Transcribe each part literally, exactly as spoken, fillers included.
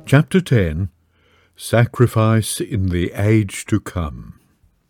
Chapter ten. Sacrifice in the Age to Come.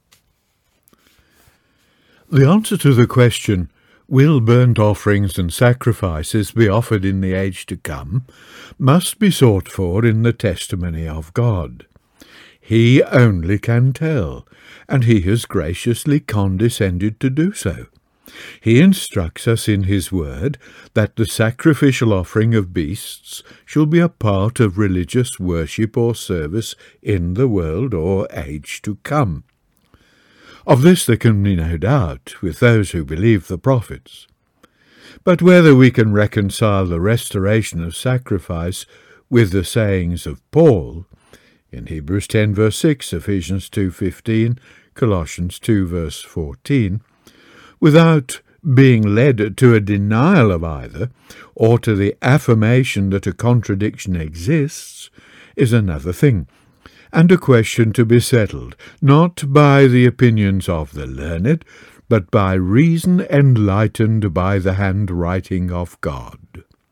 The answer to the question, will burnt offerings and sacrifices be offered in the age to come, must be sought for in the testimony of God. He only can tell, and he has graciously condescended to do so. He instructs us in his word that the sacrificial offering of beasts shall be a part of religious worship or service in the world or age to come. Of this there can be no doubt with those who believe the prophets. But whether we can reconcile the restoration of sacrifice with the sayings of Paul, in Hebrews ten verse six, Ephesians two fifteen, Colossians two verse fourteen, without being led to a denial of either, or to the affirmation that a contradiction exists, is another thing, and a question to be settled, not by the opinions of the learned, but by reason enlightened by the handwriting of God.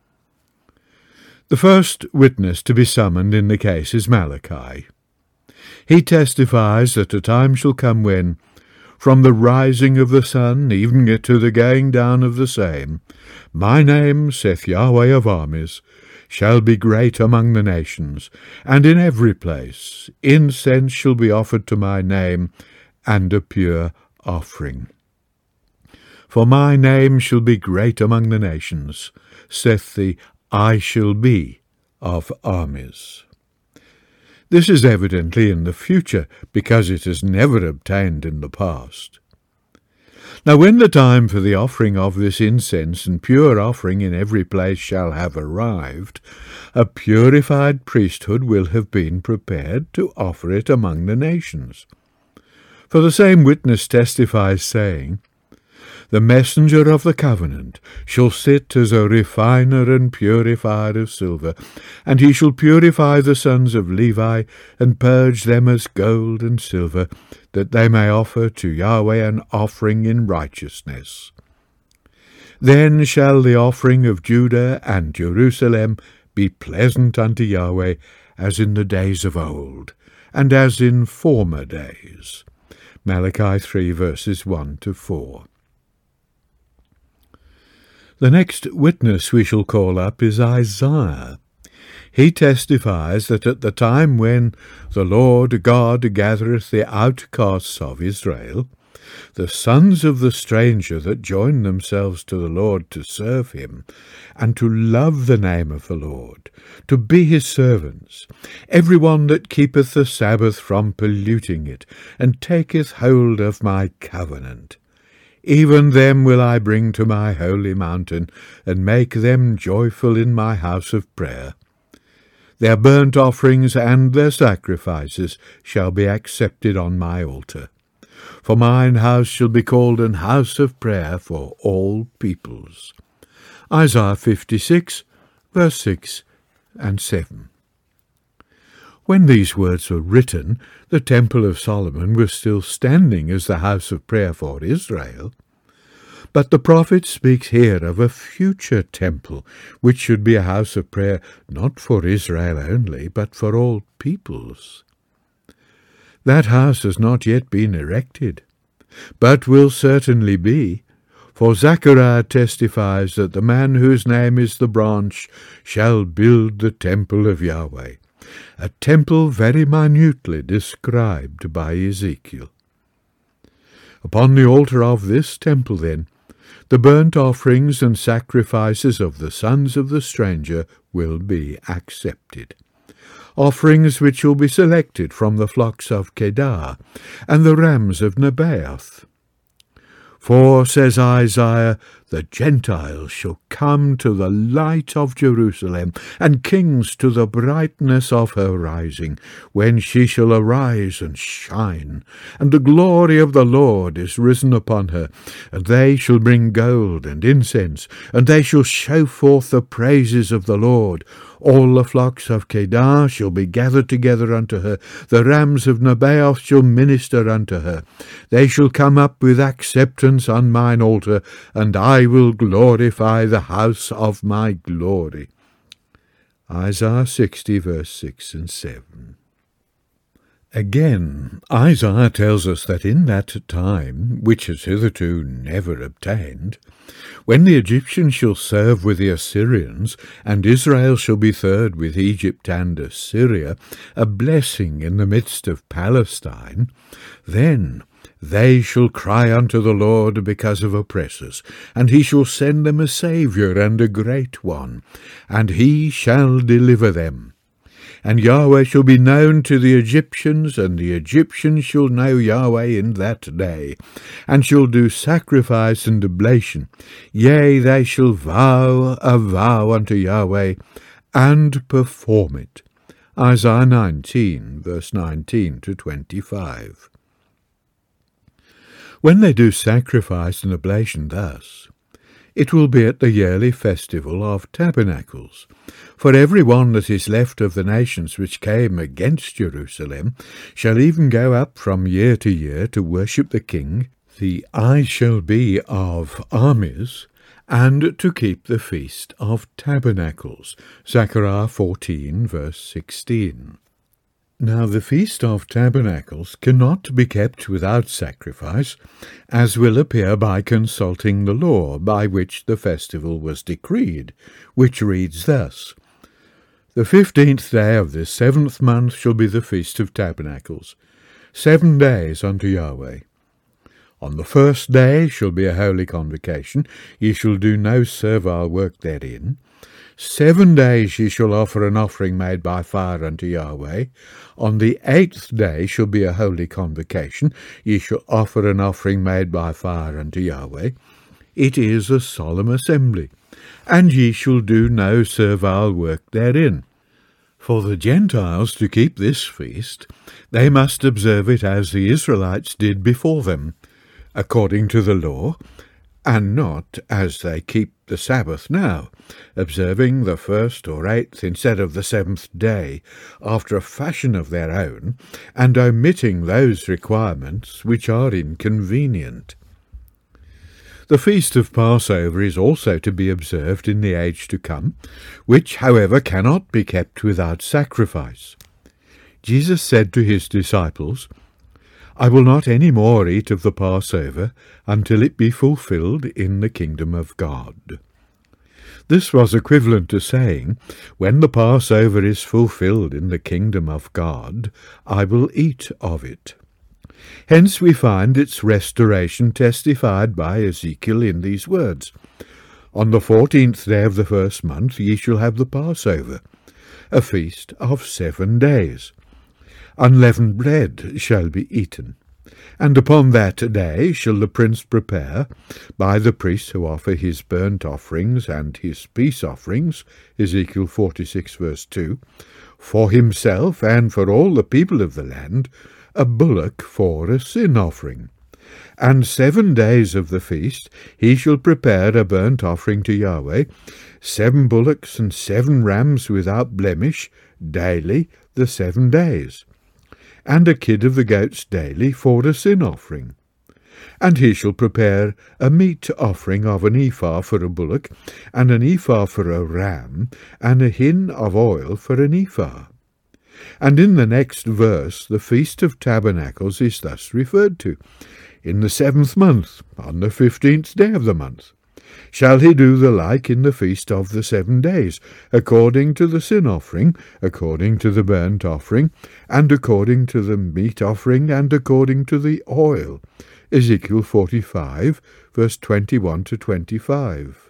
The first witness to be summoned in the case is Malachi. He testifies that a time shall come when, from the rising of the sun even to the going down of the same, my name, saith Yahweh of armies, shall be great among the nations, and in every place incense shall be offered to my name, and a pure offering. For my name shall be great among the nations, saith the I shall be of armies. This is evidently in the future, because it has never obtained in the past. Now when the time for the offering of this incense and pure offering in every place shall have arrived, a purified priesthood will have been prepared to offer it among the nations. For the same witness testifies, saying, The messenger of the covenant shall sit as a refiner and purifier of silver, and he shall purify the sons of Levi, and purge them as gold and silver, that they may offer to Yahweh an offering in righteousness. Then shall the offering of Judah and Jerusalem be pleasant unto Yahweh, as in the days of old, and as in former days. Malachi three verses one to four. The next witness we shall call up is Isaiah. He testifies that at the time when the Lord God gathereth the outcasts of Israel, the sons of the stranger that join themselves to the Lord to serve him, and to love the name of the Lord, to be his servants, every one that keepeth the Sabbath from polluting it, and taketh hold of my covenant, even them will I bring to my holy mountain, and make them joyful in my house of prayer. Their burnt offerings and their sacrifices shall be accepted on my altar. For mine house shall be called an house of prayer for all peoples. Isaiah fifty-six, verse six and seven. When these words were written, the Temple of Solomon was still standing as the house of prayer for Israel. But the prophet speaks here of a future temple, which should be a house of prayer not for Israel only, but for all peoples. That house has not yet been erected, but will certainly be, for Zechariah testifies that the man whose name is the branch shall build the temple of Yahweh, a temple very minutely described by Ezekiel. Upon the altar of this temple, then, the burnt offerings and sacrifices of the sons of the stranger will be accepted, offerings which will be selected from the flocks of Kedar and the rams of Nebaioth. For, says Isaiah, the Gentiles shall come to the light of Jerusalem, and kings to the brightness of her rising, when she shall arise and shine. And the glory of the Lord is risen upon her, and they shall bring gold and incense, and they shall show forth the praises of the Lord. All the flocks of Kedar shall be gathered together unto her, the rams of Nebaioth shall minister unto her. They shall come up with acceptance on mine altar, and I will glorify the house of my glory. Isaiah sixty, verse six and seven. Again, Isaiah tells us that in that time, which has hitherto never obtained, when the Egyptians shall serve with the Assyrians, and Israel shall be third with Egypt and Assyria, a blessing in the midst of Palestine, then they shall cry unto the Lord because of oppressors, and he shall send them a Saviour and a great one, and he shall deliver them. And Yahweh shall be known to the Egyptians, and the Egyptians shall know Yahweh in that day, and shall do sacrifice and oblation. Yea, they shall vow a vow unto Yahweh, and perform it. Isaiah nineteen, verse nineteen to twenty-five. When they do sacrifice and oblation thus, it will be at the yearly festival of tabernacles. For every one that is left of the nations which came against Jerusalem shall even go up from year to year to worship the King, the I shall be of armies, and to keep the feast of tabernacles. Zechariah fourteen, verse sixteen. Now the Feast of Tabernacles cannot be kept without sacrifice, as will appear by consulting the law by which the festival was decreed, which reads thus: The fifteenth day of this seventh month shall be the Feast of Tabernacles, seven days unto Yahweh. On the first day shall be a holy convocation, ye shall do no servile work therein. Seven days ye shall offer an offering made by fire unto Yahweh. On the eighth day shall be a holy convocation. Ye shall offer an offering made by fire unto Yahweh. It is a solemn assembly, and ye shall do no servile work therein. For the Gentiles to keep this feast, they must observe it as the Israelites did before them, according to the law, and not as they keep the Sabbath now, observing the first or eighth instead of the seventh day, after a fashion of their own, and omitting those requirements which are inconvenient. The feast of Passover is also to be observed in the age to come, which, however, cannot be kept without sacrifice. Jesus said to his disciples, I will not any more eat of the Passover until it be fulfilled in the kingdom of God. This was equivalent to saying, when the Passover is fulfilled in the kingdom of God, I will eat of it. Hence we find its restoration testified by Ezekiel in these words: On the fourteenth day of the first month ye shall have the Passover, a feast of seven days. Unleavened bread shall be eaten, and upon that day shall the prince prepare, by the priests who offer his burnt offerings and his peace offerings, Ezekiel forty-six, verse two, for himself and for all the people of the land, a bullock for a sin offering. And seven days of the feast he shall prepare a burnt offering to Yahweh, seven bullocks and seven rams without blemish, daily the seven days. And a kid of the goats daily for a sin offering. And he shall prepare a meat offering of an ephah for a bullock, and an ephah for a ram, and a hin of oil for an ephah. And in the next verse the Feast of Tabernacles is thus referred to: In the seventh month, on the fifteenth day of the month, shall he do the like in the feast of the seven days, according to the sin offering, according to the burnt offering, and according to the meat offering, and according to the oil. Ezekiel forty-five, verse twenty-one to twenty-five.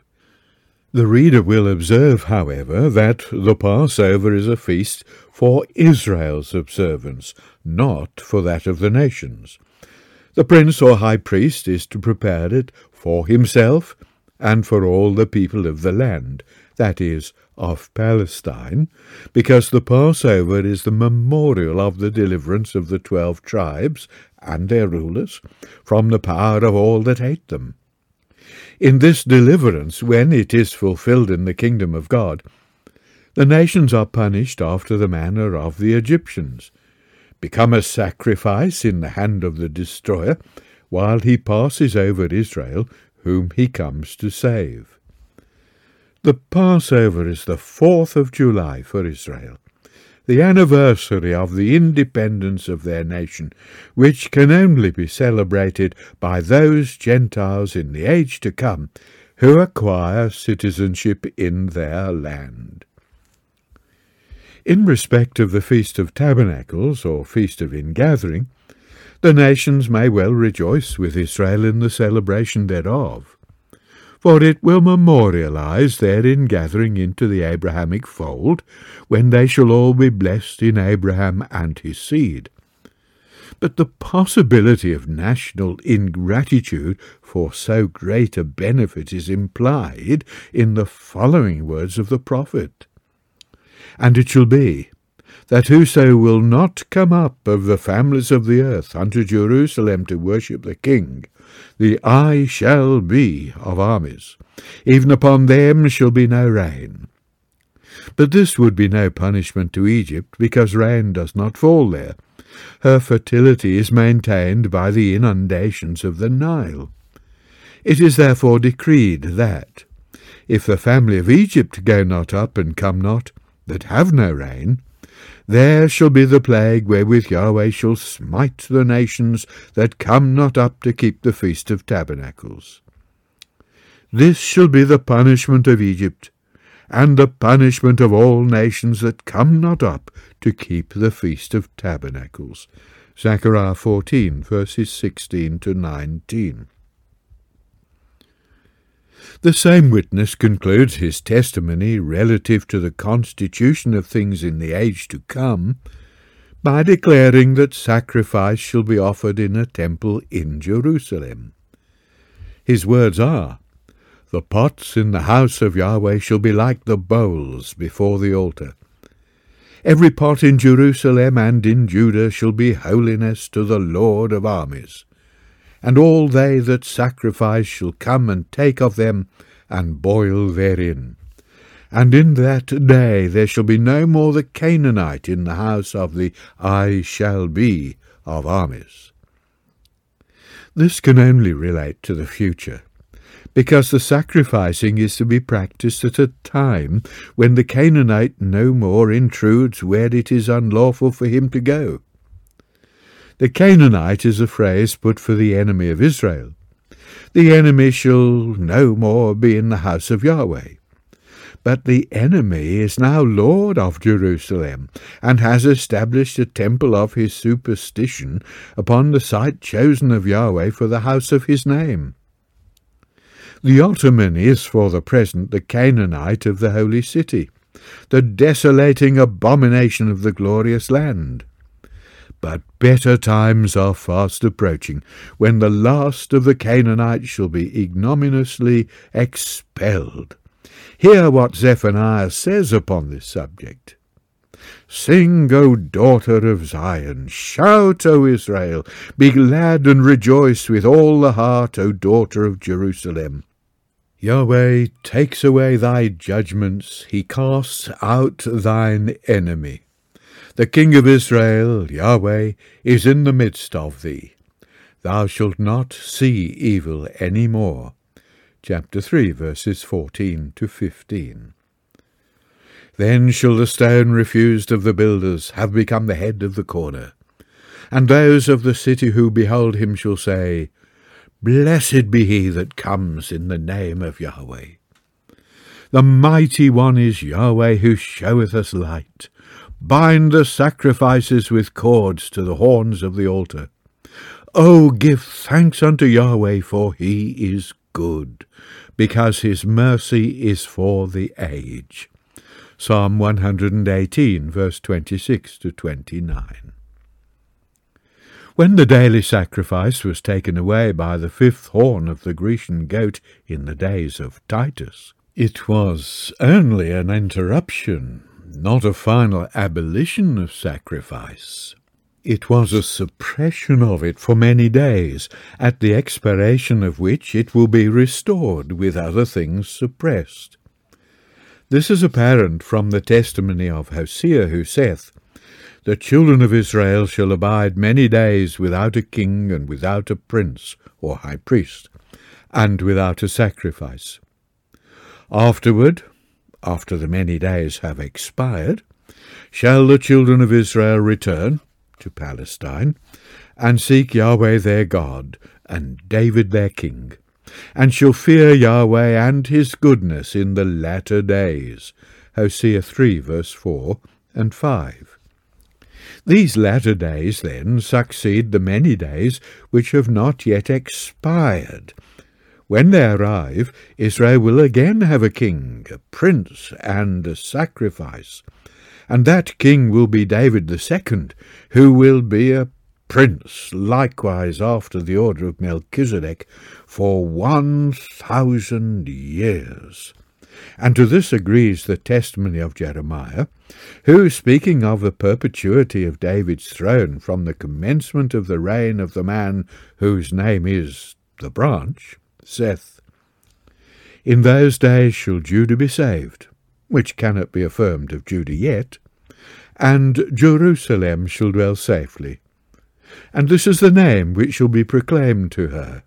The reader will observe, however, that the Passover is a feast for Israel's observance, not for that of the nations. The prince or high priest is to prepare it for himself and for all the people of the land, that is, of Palestine, because the Passover is the memorial of the deliverance of the twelve tribes and their rulers from the power of all that hate them. In this deliverance, when it is fulfilled in the kingdom of God, the nations are punished after the manner of the Egyptians, become a sacrifice in the hand of the destroyer, while he passes over Israel, whom he comes to save. The Passover is the fourth of July for Israel, the anniversary of the independence of their nation, which can only be celebrated by those Gentiles in the age to come who acquire citizenship in their land. In respect of the Feast of Tabernacles, or Feast of Ingathering, the nations may well rejoice with Israel in the celebration thereof, for it will memorialize their ingathering into the Abrahamic fold, when they shall all be blessed in Abraham and his seed. But the possibility of national ingratitude for so great a benefit is implied in the following words of the prophet. And it shall be, that whoso will not come up of the families of the earth unto Jerusalem to worship the King, the I shall be of armies, even upon them shall be no rain. But this would be no punishment to Egypt, because rain does not fall there. Her fertility is maintained by the inundations of the Nile. It is therefore decreed that, if the family of Egypt go not up and come not, that have no rain, there shall be the plague wherewith Yahweh shall smite the nations that come not up to keep the Feast of Tabernacles. This shall be the punishment of Egypt, and the punishment of all nations that come not up to keep the Feast of Tabernacles. Zechariah fourteen, verses sixteen to nineteen. The same witness concludes his testimony relative to the constitution of things in the age to come by declaring that sacrifice shall be offered in a temple in Jerusalem. His words are, "The pots in the house of Yahweh shall be like the bowls before the altar. Every pot in Jerusalem and in Judah shall be holiness to the Lord of armies. And all they that sacrifice shall come and take of them, and boil therein. And in that day there shall be no more the Canaanite in the house of the I shall be of armies." This can only relate to the future, because the sacrificing is to be practised at a time when the Canaanite no more intrudes where it is unlawful for him to go. The Canaanite is a phrase put for the enemy of Israel. The enemy shall no more be in the house of Yahweh. But the enemy is now Lord of Jerusalem, and has established a temple of his superstition upon the site chosen of Yahweh for the house of his name. The Ottoman is for the present the Canaanite of the holy city, the desolating abomination of the glorious land. But better times are fast approaching, when the last of the Canaanites shall be ignominiously expelled. Hear what Zephaniah says upon this subject. "Sing, O daughter of Zion, shout, O Israel, be glad and rejoice with all the heart, O daughter of Jerusalem. Yahweh takes away thy judgments, he casts out thine enemy. The King of Israel, Yahweh, is in the midst of thee. Thou shalt not see evil any more." Chapter three, verses fourteen to fifteen. "Then shall the stone refused of the builders have become the head of the corner. And those of the city who behold him shall say, Blessed be he that comes in the name of Yahweh. The mighty one is Yahweh, who showeth us light. Bind the sacrifices with cords to the horns of the altar. O give thanks unto Yahweh, for he is good, because his mercy is for the age." Psalm one hundred eighteen, verse twenty-six to twenty-nine. When the daily sacrifice was taken away by the fifth horn of the Grecian goat in the days of Titus, it was only an interruption, not a final abolition of sacrifice. It was a suppression of it for many days, at the expiration of which it will be restored with other things suppressed. This is apparent from the testimony of Hosea, who saith, "The children of Israel shall abide many days without a king, and without a prince or high priest, and without a sacrifice. Afterward after the many days have expired, shall the children of Israel return to Palestine, and seek Yahweh their God, and David their king, and shall fear Yahweh and his goodness in the latter days. Hosea three, verse four and five. These latter days, then, succeed the many days which have not yet expired. When they arrive, Israel will again have a king, a prince, and a sacrifice. And that king will be David the second, who will be a prince, likewise after the order of Melchizedek, for one thousand years. And to this agrees the testimony of Jeremiah, who, speaking of the perpetuity of David's throne from the commencement of the reign of the man whose name is the branch, saith, In those days shall Judah be saved, which cannot be affirmed of Judah yet, and Jerusalem shall dwell safely. And this is the name which shall be proclaimed to her,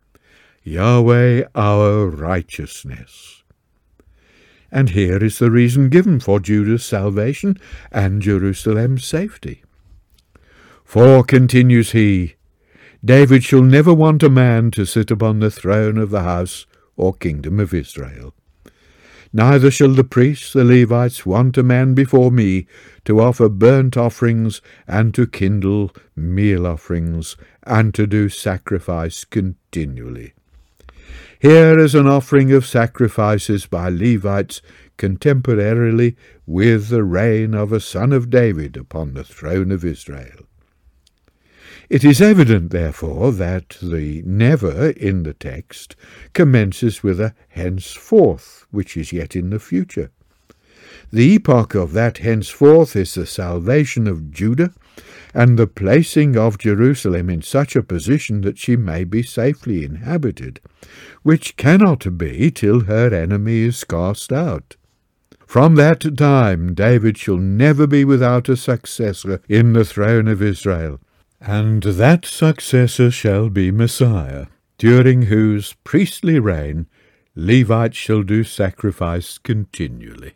Yahweh our righteousness. And here is the reason given for Judah's salvation and Jerusalem's safety. For, continues he, David shall never want a man to sit upon the throne of the house or kingdom of Israel. Neither shall the priests, the Levites, want a man before me to offer burnt offerings, and to kindle meal offerings, and to do sacrifice continually. Here is an offering of sacrifices by Levites contemporarily with the reign of a son of David upon the throne of Israel. It is evident, therefore, that the never in the text commences with a henceforth, which is yet in the future. The epoch of that henceforth is the salvation of Judah, and the placing of Jerusalem in such a position that she may be safely inhabited, which cannot be till her enemy is cast out. From that time David shall never be without a successor in the throne of Israel, and that successor shall be Messiah, during whose priestly reign Levites shall do sacrifice continually.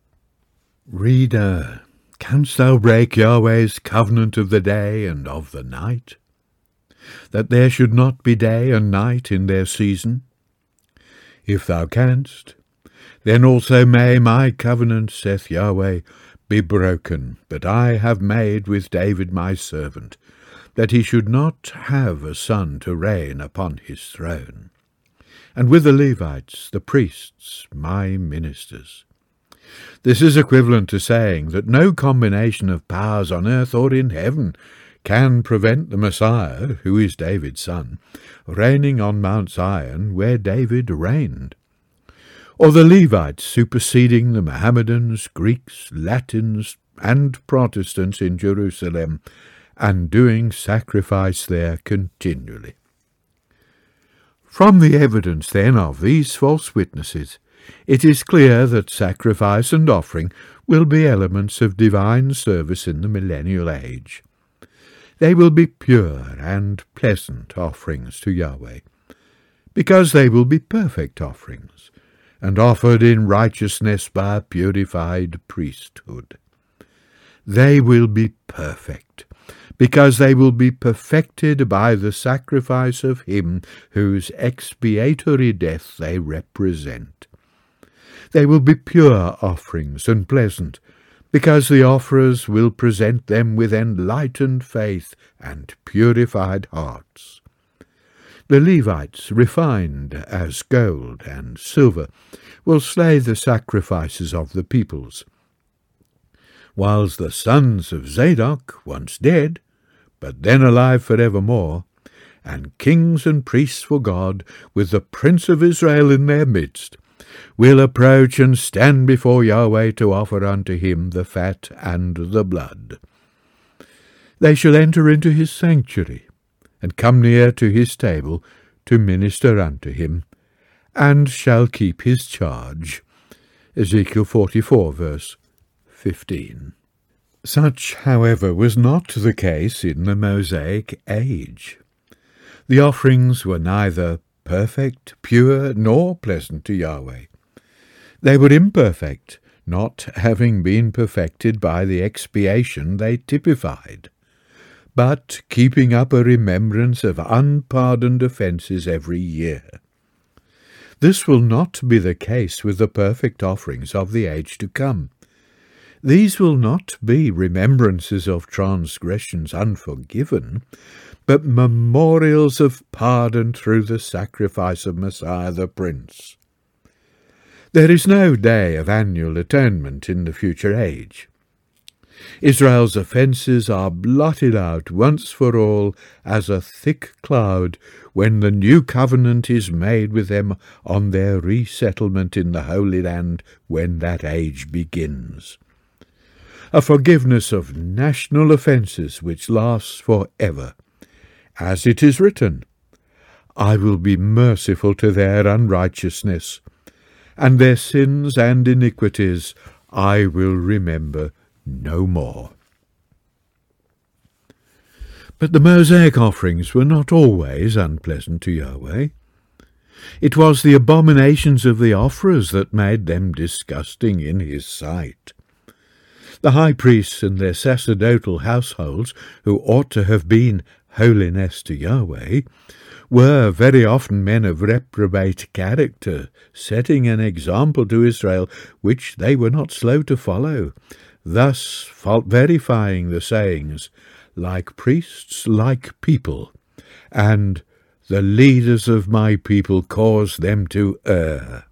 Reader, canst thou break Yahweh's covenant of the day and of the night, that there should not be day and night in their season? If thou canst, then also may my covenant, saith Yahweh, be broken, that I have made with David my servant, that he should not have a son to reign upon his throne, and with the Levites, the priests, my ministers. This is equivalent to saying that no combination of powers on earth or in heaven can prevent the Messiah, who is David's son, reigning on Mount Zion where David reigned, or the Levites superseding the Mohammedans, Greeks, Latins, and Protestants in Jerusalem, and doing sacrifice there continually. From the evidence, then, of these false witnesses, it is clear that sacrifice and offering will be elements of divine service in the millennial age. They will be pure and pleasant offerings to Yahweh, because they will be perfect offerings, and offered in righteousness by a purified priesthood. They will be perfect, because they will be perfected by the sacrifice of him whose expiatory death they represent. They will be pure offerings and pleasant, because the offerers will present them with enlightened faith and purified hearts. The Levites, refined as gold and silver, will slay the sacrifices of the peoples, whilst the sons of Zadok, once dead, but then alive for evermore, and kings and priests for God, with the Prince of Israel in their midst, will approach and stand before Yahweh to offer unto him the fat and the blood. They shall enter into his sanctuary, and come near to his table to minister unto him, and shall keep his charge. Ezekiel forty-four, verse fifteen. Such, however, was not the case in the Mosaic age. The offerings were neither perfect, pure, nor pleasant to Yahweh. They were imperfect, not having been perfected by the expiation they typified, but keeping up a remembrance of unpardoned offences every year. This will not be the case with the perfect offerings of the age to come. These will not be remembrances of transgressions unforgiven, but memorials of pardon through the sacrifice of Messiah the Prince. There is no day of annual atonement in the future age. Israel's offences are blotted out once for all as a thick cloud when the new covenant is made with them on their resettlement in the Holy Land when that age begins. A forgiveness of national offences which lasts for ever. As it is written, I will be merciful to their unrighteousness, and their sins and iniquities I will remember no more. But the Mosaic offerings were not always unpleasant to Yahweh. It was the abominations of the offerers that made them disgusting in his sight. The high priests and their sacerdotal households, who ought to have been holiness to Yahweh, were very often men of reprobate character, setting an example to Israel which they were not slow to follow, thus verifying the sayings, like priests, like people, and the leaders of my people cause them to err.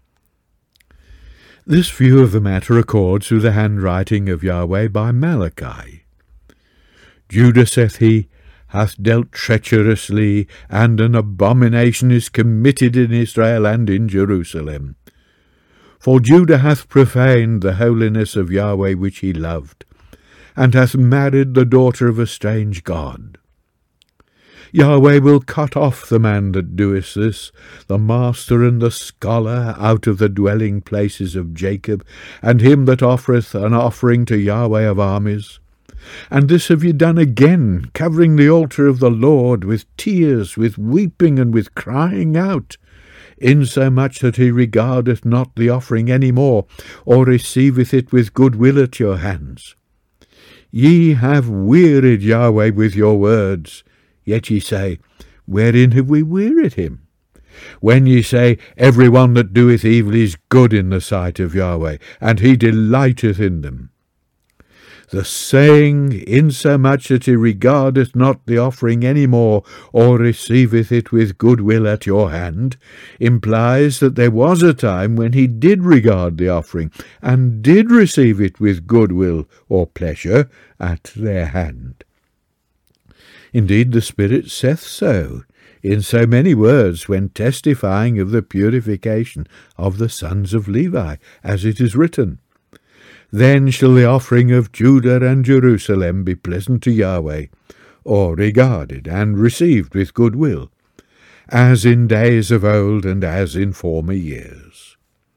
This view of the matter accords with the handwriting of Yahweh by Malachi. Judah, saith he, hath dealt treacherously, and an abomination is committed in Israel and in Jerusalem. For Judah hath profaned the holiness of Yahweh which he loved, and hath married the daughter of a strange god. Yahweh will cut off the man that doeth this, the master and the scholar, out of the dwelling places of Jacob, and him that offereth an offering to Yahweh of armies. And this have ye done again, covering the altar of the Lord with tears, with weeping, and with crying out, insomuch that he regardeth not the offering any more, or receiveth it with good will at your hands. Ye have wearied Yahweh with your words, yet ye say, wherein have we wearied him? When ye say, every one that doeth evil is good in the sight of Yahweh, and he delighteth in them. The saying, insomuch that he regardeth not the offering any more, or receiveth it with good will at your hand, implies that there was a time when he did regard the offering, and did receive it with good will or pleasure at their hand. Indeed, the Spirit saith so, in so many words, when testifying of the purification of the sons of Levi, as it is written, Then shall the offering of Judah and Jerusalem be pleasant to Yahweh, or regarded and received with good will, as in days of old and as in former years.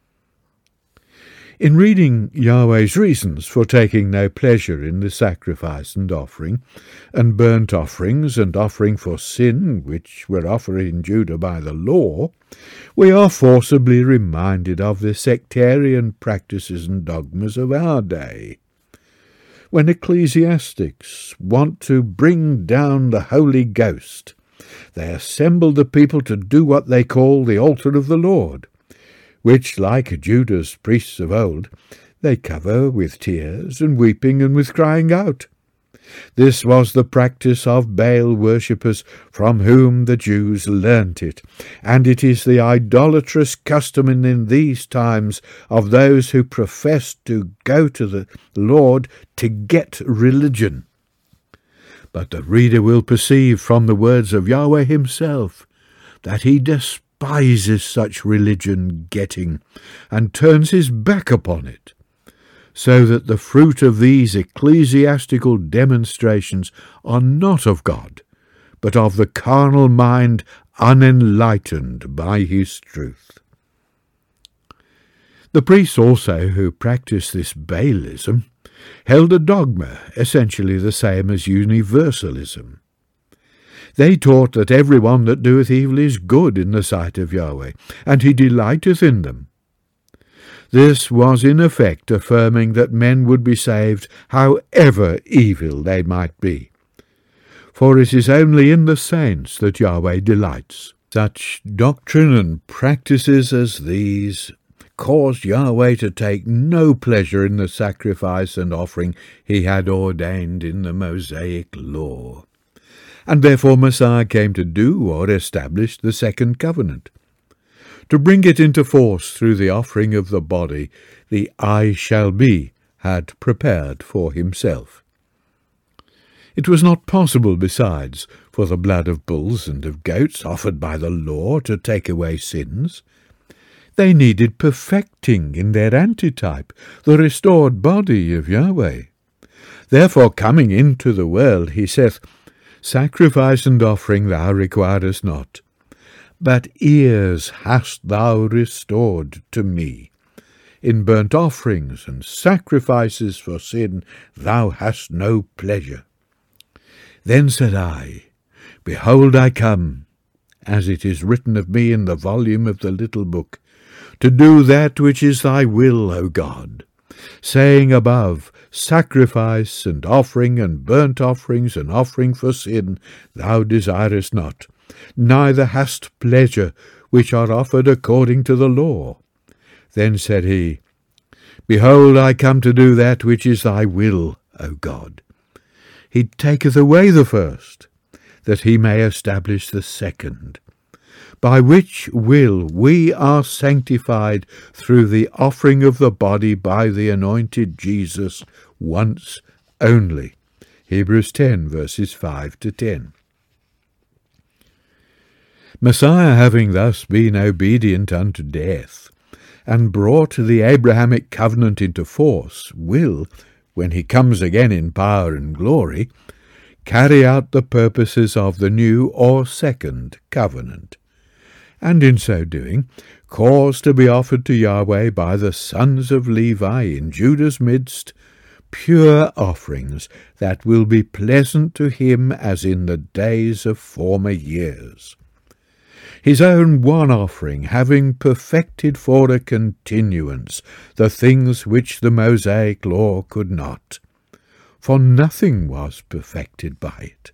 In reading Yahweh's reasons for taking no pleasure in the sacrifice and offering, and burnt offerings and offering for sin, which were offered in Judah by the law, we are forcibly reminded of the sectarian practices and dogmas of our day. When ecclesiastics want to bring down the Holy Ghost, they assemble the people to do what they call the altar of the Lord, which, like Judah's priests of old, they cover with tears and weeping and with crying out. This was the practice of Baal worshippers, from whom the Jews learnt it, and it is the idolatrous custom in these times of those who profess to go to the Lord to get religion. But the reader will perceive from the words of Yahweh himself that he despises such religion-getting, and turns his back upon it, so that the fruit of these ecclesiastical demonstrations are not of God, but of the carnal mind unenlightened by his truth. The priests also who practised this Baalism held a dogma essentially the same as universalism. They taught that every one that doeth evil is good in the sight of Yahweh, and he delighteth in them. This was in effect affirming that men would be saved however evil they might be. For it is only in the saints that Yahweh delights. Such doctrine and practices as these caused Yahweh to take no pleasure in the sacrifice and offering he had ordained in the Mosaic law. And therefore Messiah came to do or establish the second covenant. To bring it into force through the offering of the body, the I shall be had prepared for himself. It was not possible, besides, for the blood of bulls and of goats offered by the law to take away sins. They needed perfecting in their antitype, the restored body of Yahweh. Therefore, coming into the world, he saith, Sacrifice and offering thou requirest not, but ears hast thou restored to me. In burnt offerings and sacrifices for sin thou hast no pleasure. Then said I, Behold, I come, as it is written of me in the volume of the little book, to do that which is thy will, O God, saying above, Sacrifice and offering and burnt offerings and offering for sin thou desirest not, neither hast pleasure which are offered according to the law. Then said he, Behold, I come to do that which is thy will, O God. He taketh away the first, that he may establish the second, by which will we are sanctified through the offering of the body by the anointed Jesus once only. Hebrews ten, verses five to ten. Messiah, having thus been obedient unto death, and brought the Abrahamic covenant into force, will, when he comes again in power and glory, carry out the purposes of the new or second covenant, and in so doing cause to be offered to Yahweh by the sons of Levi in Judah's midst pure offerings that will be pleasant to him as in the days of former years. His own one offering having perfected for a continuance the things which the Mosaic law could not, for nothing was perfected by it.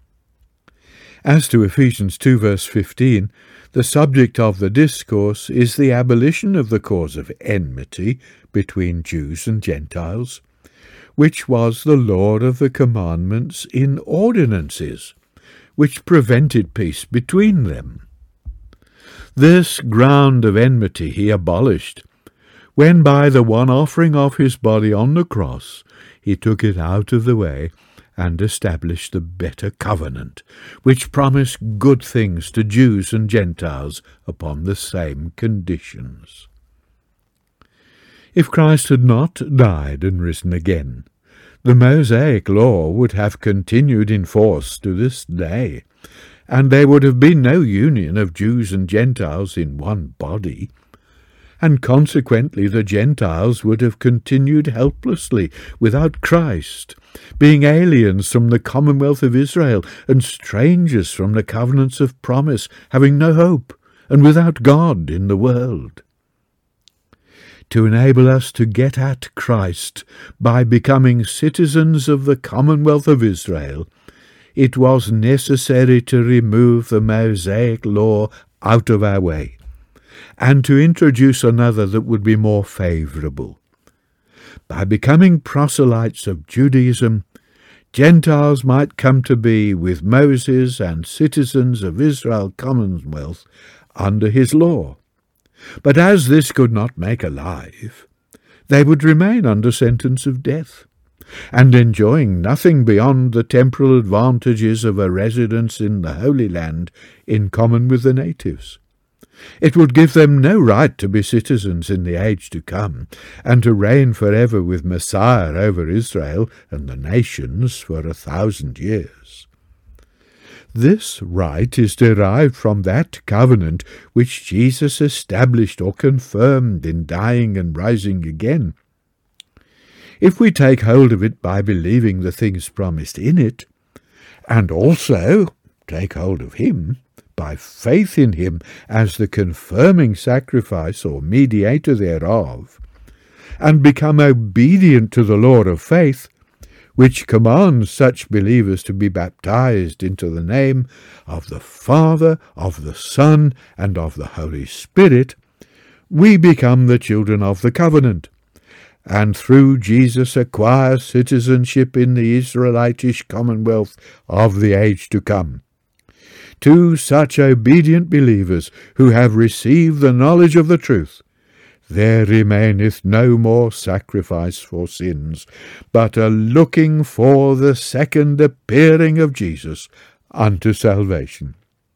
As to Ephesians two, verse fifteen, the subject of the discourse is the abolition of the cause of enmity between Jews and Gentiles, which was the law of the commandments in ordinances, which prevented peace between them. This ground of enmity he abolished, when by the one offering of his body on the cross he took it out of the way and established the better covenant, which promised good things to Jews and Gentiles upon the same conditions. If Christ had not died and risen again, the Mosaic law would have continued in force to this day, and there would have been no union of Jews and Gentiles in one body, and consequently the Gentiles would have continued helplessly without Christ, being aliens from the commonwealth of Israel and strangers from the covenants of promise, having no hope and without God in the world. To enable us to get at Christ by becoming citizens of the commonwealth of Israel, it was necessary to remove the Mosaic law out of our way, and to introduce another that would be more favourable. By becoming proselytes of Judaism, Gentiles might come to be with Moses and citizens of Israel commonwealth under his law. But as this could not make alive, they would remain under sentence of death, and enjoying nothing beyond the temporal advantages of a residence in the Holy Land in common with the natives. It would give them no right to be citizens in the age to come, and to reign forever with Messiah over Israel and the nations for a thousand years. This right is derived from that covenant which Jesus established or confirmed in dying and rising again. If we take hold of it by believing the things promised in it, and also take hold of him by faith in him as the confirming sacrifice or mediator thereof, and become obedient to the law of faith, which commands such believers to be baptized into the name of the Father, of the Son, and of the Holy Spirit, we become the children of the covenant, and through Jesus acquire citizenship in the Israelitish commonwealth of the age to come. To such obedient believers who have received the knowledge of the truth, there remaineth no more sacrifice for sins, but a looking for the second appearing of Jesus unto salvation.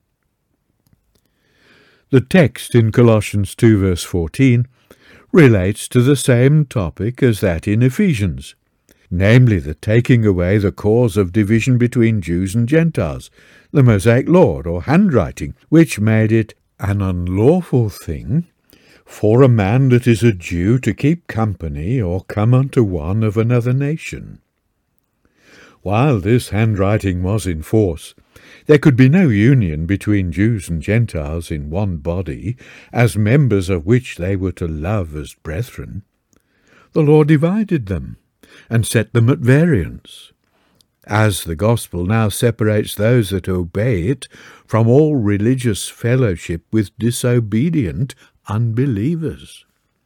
The text in Colossians two verse fourteen relates to the same topic as that in Ephesians, namely the taking away the cause of division between Jews and Gentiles, the Mosaic law or handwriting, which made it an unlawful thing for a man that is a Jew to keep company or come unto one of another nation. While this handwriting was in force, there could be no union between Jews and Gentiles in one body, as members of which they were to love as brethren. The law divided them, and set them at variance, as the gospel now separates those that obey it from all religious fellowship with disobedient unbelievers.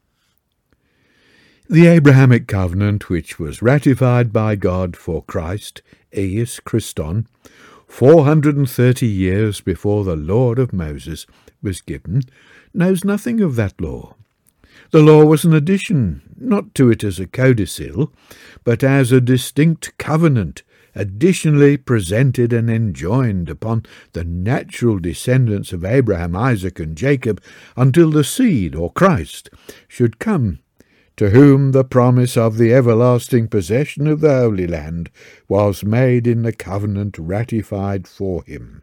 The Abrahamic covenant, which was ratified by God for Christ, Eis Christon, four hundred and thirty years before the law of Moses was given, knows nothing of that law. The law was an addition, not to it as a codicil, but as a distinct covenant, additionally presented and enjoined upon the natural descendants of Abraham, Isaac, and Jacob, until the seed, or Christ, should come, to whom the promise of the everlasting possession of the Holy Land was made in the covenant ratified for him.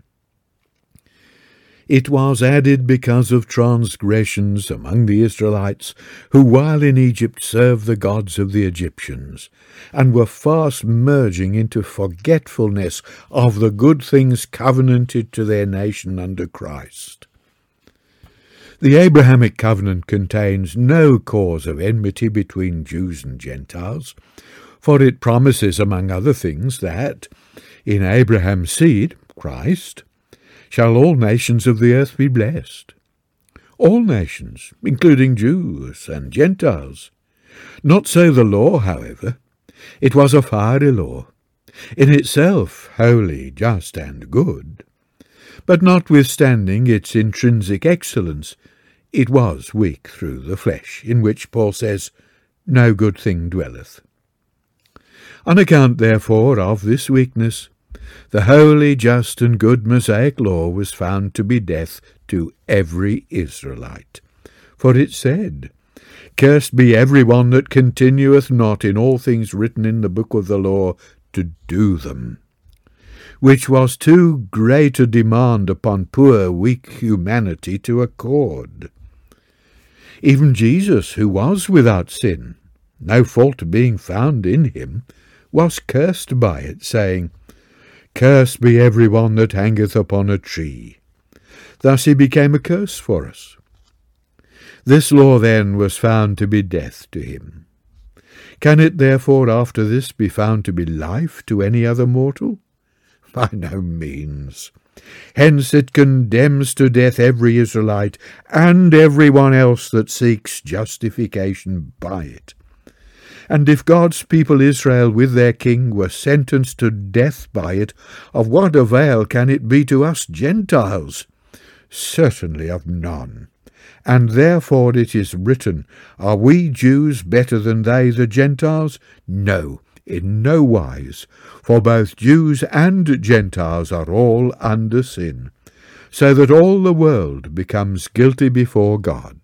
It was added because of transgressions among the Israelites, who while in Egypt served the gods of the Egyptians, and were fast merging into forgetfulness of the good things covenanted to their nation under Christ. The Abrahamic covenant contains no cause of enmity between Jews and Gentiles, for it promises, among other things, that in Abraham's seed, Christ, shall all nations of the earth be blessed. All nations, including Jews and Gentiles. Not so the law, however. It was a fiery law, in itself holy, just, and good. But notwithstanding its intrinsic excellence, it was weak through the flesh, in which Paul says, no good thing dwelleth. On account, therefore, of this weakness, the holy, just, and good Mosaic law was found to be death to every Israelite. For it said, Cursed be every one that continueth not in all things written in the book of the law to do them, which was too great a demand upon poor, weak humanity to accord. Even Jesus, who was without sin, no fault being found in him, was cursed by it, saying, Cursed be every one that hangeth upon a tree. Thus he became a curse for us. This law then was found to be death to him. Can it therefore after this be found to be life to any other mortal? By no means. Hence it condemns to death every Israelite, and every one else that seeks justification by it. And if God's people Israel with their king were sentenced to death by it, of what avail can it be to us Gentiles? Certainly of none. And therefore it is written, Are we Jews better than they the Gentiles? No, in no wise, for both Jews and Gentiles are all under sin, so that all the world becomes guilty before God.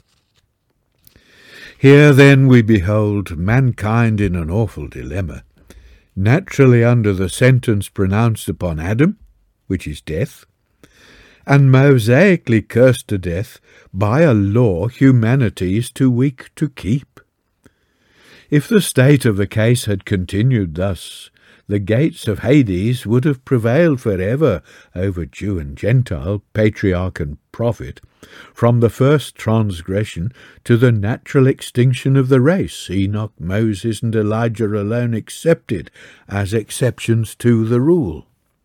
Here then we behold mankind in an awful dilemma, naturally under the sentence pronounced upon Adam, which is death, and mosaically cursed to death by a law humanity is too weak to keep. If the state of the case had continued thus, the gates of Hades would have prevailed forever over Jew and Gentile, patriarch and prophet, from the first transgression to the natural extinction of the race, Enoch, Moses, and Elijah alone excepted as exceptions to the rule.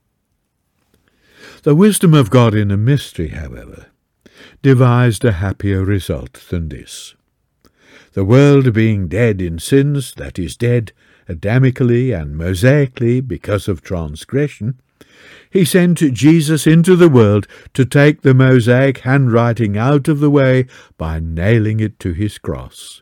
The wisdom of God in a mystery, however, devised a happier result than this. The world being dead in sins, that is, dead Adamically and Mosaically because of transgression, he sent Jesus into the world to take the Mosaic handwriting out of the way by nailing it to his cross.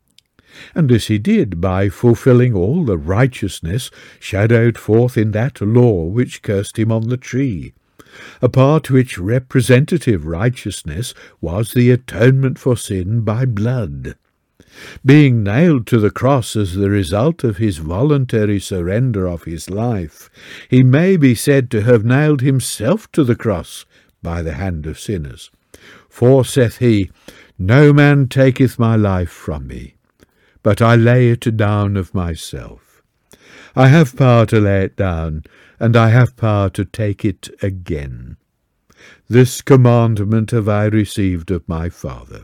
And this he did by fulfilling all the righteousness shadowed forth in that law which cursed him on the tree, a part which representative righteousness was the atonement for sin by blood. Being nailed to the cross as the result of his voluntary surrender of his life, he may be said to have nailed himself to the cross by the hand of sinners. For, saith he, No man taketh my life from me, but I lay it down of myself. I have power to lay it down, and I have power to take it again. This commandment have I received of my Father.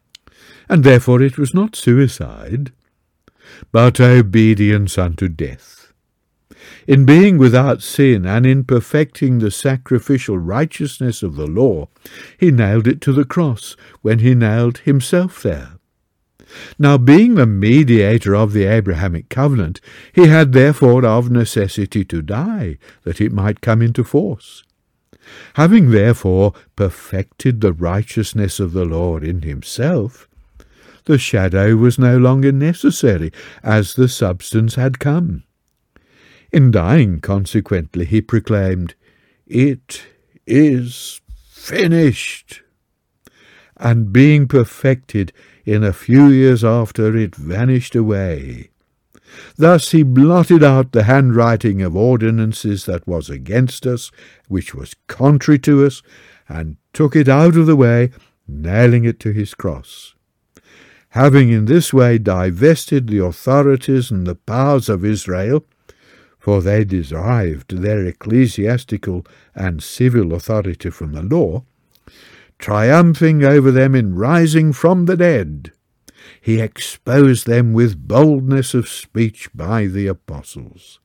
And therefore it was not suicide, but obedience unto death. In being without sin, and in perfecting the sacrificial righteousness of the law, he nailed it to the cross, when he nailed himself there. Now, being the mediator of the Abrahamic covenant, he had therefore of necessity to die, that it might come into force. Having therefore perfected the righteousness of the law in himself, the shadow was no longer necessary, as the substance had come. In dying, consequently, he proclaimed, It is finished. And being perfected, in a few years after, it vanished away. Thus he blotted out the handwriting of ordinances that was against us, which was contrary to us, and took it out of the way, nailing it to his cross. Having in this way divested the authorities and the powers of Israel, for they derived their ecclesiastical and civil authority from the law, triumphing over them in rising from the dead, he exposed them with boldness of speech by the apostles.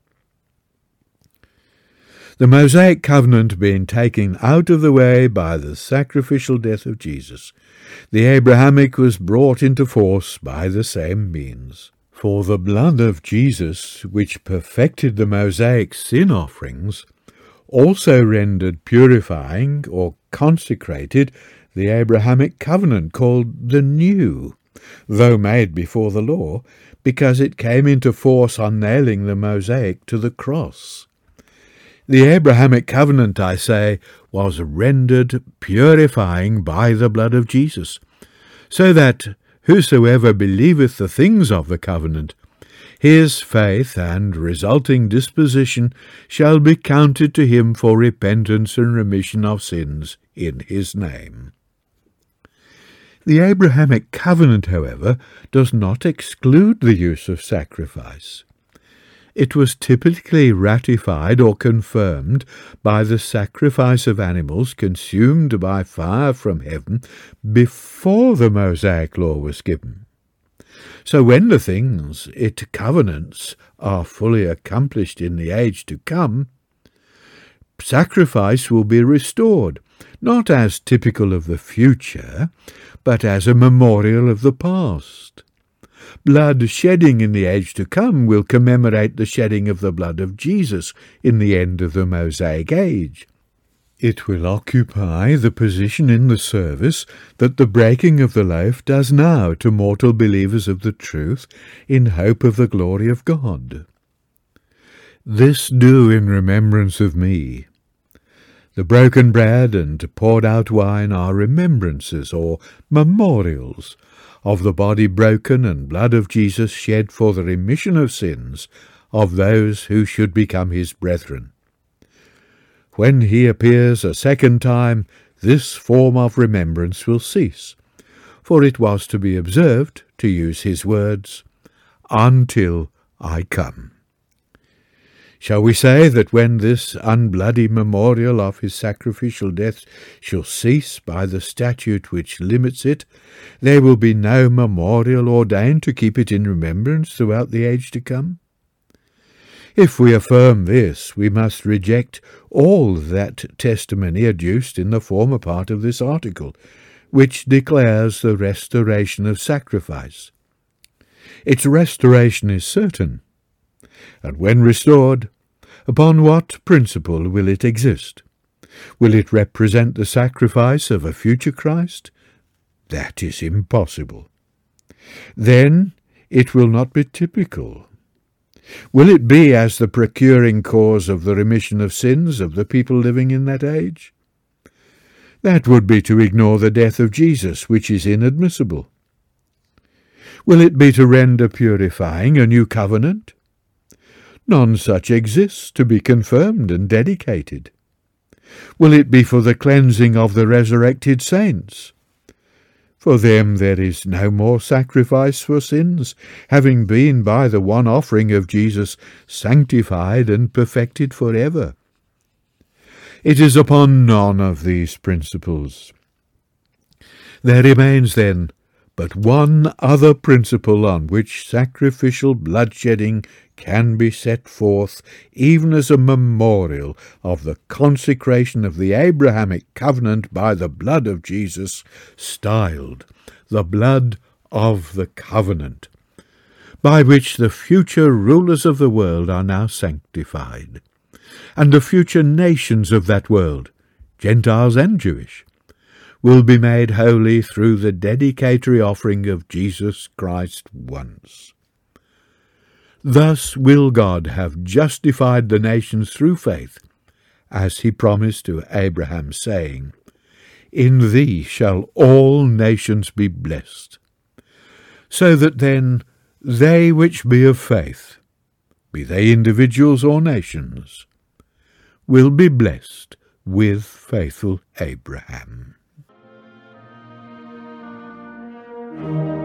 The Mosaic covenant being taken out of the way by the sacrificial death of Jesus, the Abrahamic was brought into force by the same means. For the blood of Jesus, which perfected the Mosaic sin offerings, also rendered purifying or consecrated the Abrahamic covenant called the New, though made before the law, because it came into force on nailing the Mosaic to the cross. The Abrahamic covenant, I say, was rendered purifying by the blood of Jesus, so that whosoever believeth the things of the covenant, his faith and resulting disposition shall be counted to him for repentance and remission of sins in his name. The Abrahamic covenant, however, does not exclude the use of sacrifice. It was typically ratified or confirmed by the sacrifice of animals consumed by fire from heaven before the Mosaic law was given. So when the things it covenants are fully accomplished in the age to come, sacrifice will be restored, not as typical of the future, but as a memorial of the past. Blood shedding in the age to come will commemorate the shedding of the blood of Jesus in the end of the Mosaic age. It will occupy the position in the service that the breaking of the loaf does now to mortal believers of the truth in hope of the glory of God. This do in remembrance of me. The broken bread and poured out wine are remembrances or memorials of the body broken and blood of Jesus shed for the remission of sins of those who should become his brethren. When he appears a second time, this form of remembrance will cease, for it was to be observed, to use his words, until I come. Shall we say that when this unbloody memorial of his sacrificial death shall cease by the statute which limits it, there will be no memorial ordained to keep it in remembrance throughout the age to come? If we affirm this, we must reject all that testimony adduced in the former part of this article, which declares the restoration of sacrifice. Its restoration is certain, and when restored, upon what principle will it exist? Will it represent the sacrifice of a future Christ? That is impossible. Then it will not be typical. Will it be as the procuring cause of the remission of sins of the people living in that age? That would be to ignore the death of Jesus, which is inadmissible. Will it be to render purifying a new covenant? None such exists to be confirmed and dedicated. Will it be for the cleansing of the resurrected saints? For them there is no more sacrifice for sins, having been by the one offering of Jesus sanctified and perfected for ever. It is upon none of these principles. There remains, then, but one other principle on which sacrificial bloodshedding can be set forth, even as a memorial of the consecration of the Abrahamic covenant by the blood of Jesus, styled the blood of the covenant, by which the future rulers of the world are now sanctified, and the future nations of that world, Gentiles and Jewish, will be made holy through the dedicatory offering of Jesus Christ once. Thus will God have justified the nations through faith, as he promised to Abraham, saying, "In thee shall all nations be blessed." So that then they which be of faith, be they individuals or nations, will be blessed with faithful Abraham.